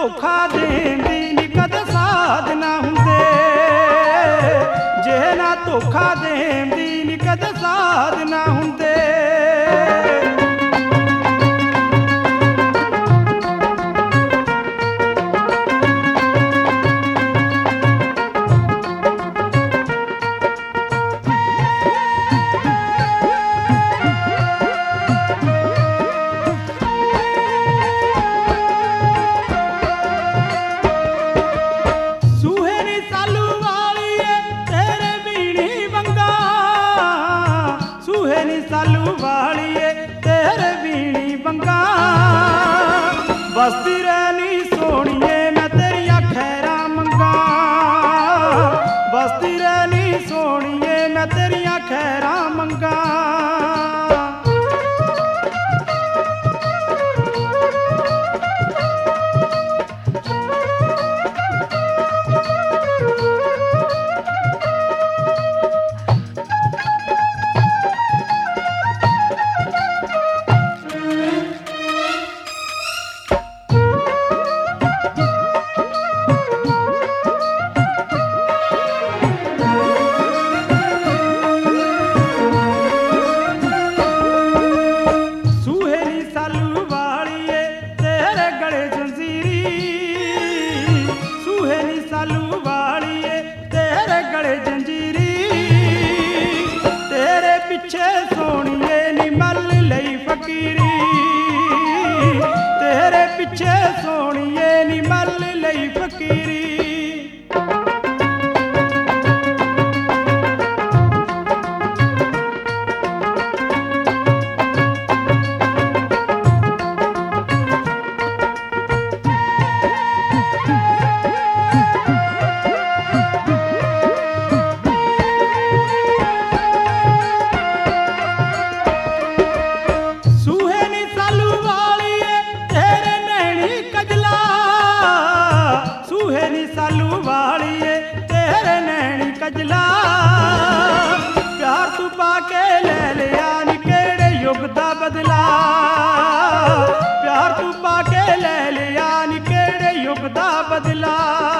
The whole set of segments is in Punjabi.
ਧੋਖਾ ਦੇਣ ਦੀ ਨੀ ਕਦੇ ਸਾਧ ਨਾ ਹੁੰਦੇ, ਜੇ ਨਾ ਧੋਖਾ ਦੇਣ ਦੀ ਨੀ ਕਦੇ ਸਾਧ ਨਾ ਹੁੰਦੇ। ਸਾਲੂ ਵਾਲੀਏ ਤੇਰੇ ਵੀਣੀ ਵੰਗਾ, ਵਸਦੀ ਰਹਿਣੀ ਸੋਹਣੀਏ ਮੈਂ ਤੇਰੀਆਂ ਖੈਰਾਂ ਮੰਗਾ, ਵਸਦੀ ਰਹਿਣੀ ਸੋਹਣੀਏ ਮੈਂ ਤੇਰੀਆਂ ਖੈਰਾਂ ਮੰਗਾ। ਸਾਲੂ ਵਾਲੀਏ ਤੇਰੇ ਗਲੇ ਜੰਜੀਰੀ, ਤੇਰੇ ਪਿੱਛੇ ਸੋਹਣੀਏ ਨੀ ਮੱਲ ਲਈ ਫਕੀਰੀ, ਤੇਰੇ ਪਿੱਛੇ ਸੋਹਣੀਏ ਨੀ ਮੱਲ ਲਈ ਫਕੀਰੀ। ਸਾਲੂ ਵਾਲੀਏ ਤੇਰੇ ਨੈਣੀ ਕਜਲਾ, ਪਿਆਰ ਤੂੰ ਪਾ ਕੇ ਲੈ ਲਿਆ ਨੀ ਕਿਹੜੇ ਯੁੱਗ ਦਾ ਬਦਲਾ, ਪਿਆਰ ਤੂੰ ਪਾ ਕੇ ਲੈ ਲਿਆ ਨੀ ਕਿਹੜੇ ਯੁੱਗ ਦਾ ਬਦਲਾ।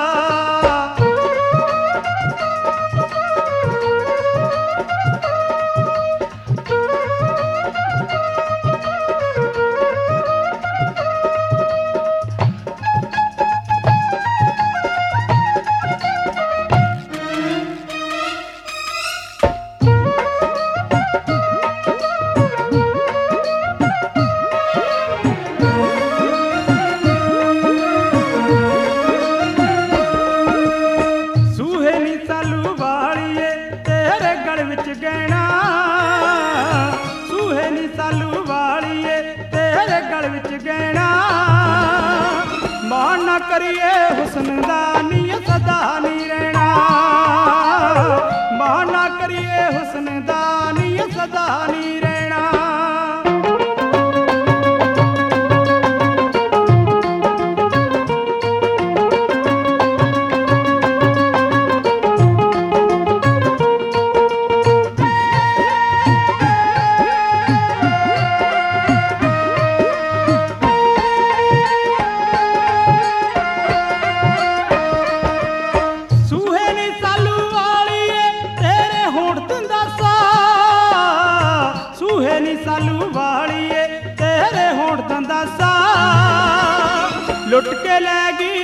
ਸਾਲੂ ਵਾਲੀਏ ਤੇਰੇ ਗਲ ਵਿੱਚ ਗਹਿਣਾ, ਸੂਹੇ ਨੀ ਸਾਲੂ ਵਾਲੀਏ ਤੇਰੇ ਗਲ ਵਿੱਚ ਗਹਿਣਾ, ਮਾਣ ਨਾ ਕਰੀਏ ਹੁਸਨ ਦਾ ਨੀ ਸਦਾ ਨੀ ਰਹਿਣਾ, ਮਾਣ ਨਾ ਕਰੀਏ ਹੁਸਨ ਦਾ ਨੀ ਸਦਾ ਨੀ ਰਹਿਣਾ। ਸੂਹੇ ਨੀ ਸਾਲੂ ਵਾਲੀਏ ਤੇਰੇ ਹੋਣ ਦੰਦਾ ਸਾ, ਲੁੱਟ ਕੇ ਲੈ ਗਈ